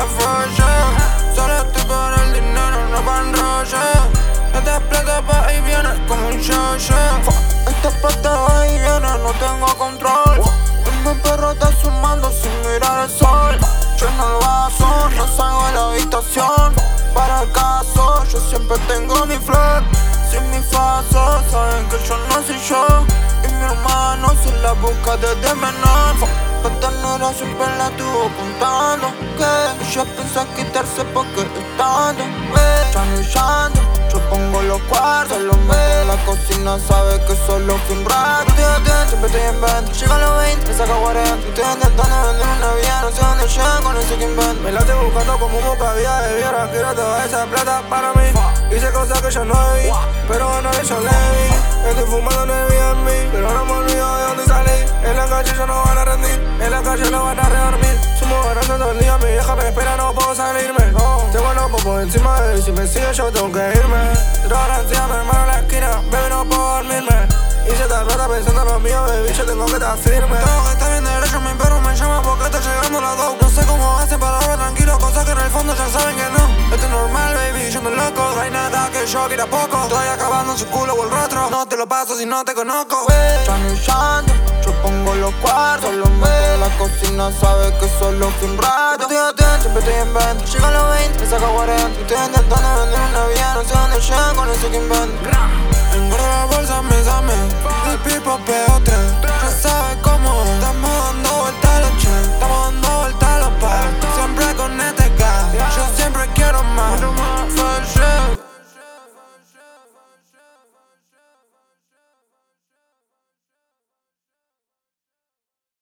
falle. Solo estoy por el dinero, no pa' enrollar. Esta plata va y viene como un yo-yo. Esta plata va y viene, no tengo control. Mi perro está sumando sin mirar el sol. Lleno el vaso, no salgo de la habitación. Para el caso, yo siempre tengo mi flor. Sin mi faso, saben que yo no soy yo. Y mi hermano se la busca desde menor. Esta negra siempre la estuvo contando, que ella piensa quitarse porque estando chanillando. Yo pongo los cuartos, los meto en la cocina, sabe que solo fue un rato. Siempre estoy en venta, llega a los 20, me saca 40. Estoy intentando vender una vida, no sé dónde llegan con ese que invento. Me la estoy buscando como un boca vida de viera. Quiero toda esa plata para mí. Hice cosas que yo no vi, pero bueno, yo le vi. Estoy fumando en el Airbnb, pero no me olvido de dónde salí. En la calle yo no van a rendir, en la calle no van a redormir. Sumo barato todo el día, mi vieja me espera, no puedo salirme. Tengo el ojo por encima de él, si me sigue yo tengo que irme. Droga encima, mi hermano en la esquina, baby no puedo dormirme. Hice esta plata pensando en lo mío, baby, yo tengo que estar firme. Tengo que estar bien derecho, mi perro me llama porque está llegando la dos. No sé cómo hacen para hablar tranquilo, cosas que en el fondo ya saben que no. Esto es normal, baby, yo ando loco. No hay nada que yo quiera poco. Estoy acabando su culo o el rostro. No te lo paso si no te conozco. Chanillando, yo pongo los cuartos, los meto en la cocina, sabe que solo fue un rato. Estoy atento, siempre estoy en venta. Llega a los 20, me saca 40. Estoy intentando vender una vida, no sé dónde llegan con eso que invento. Engordo la bolsa, me dame. Del pipo pego 3.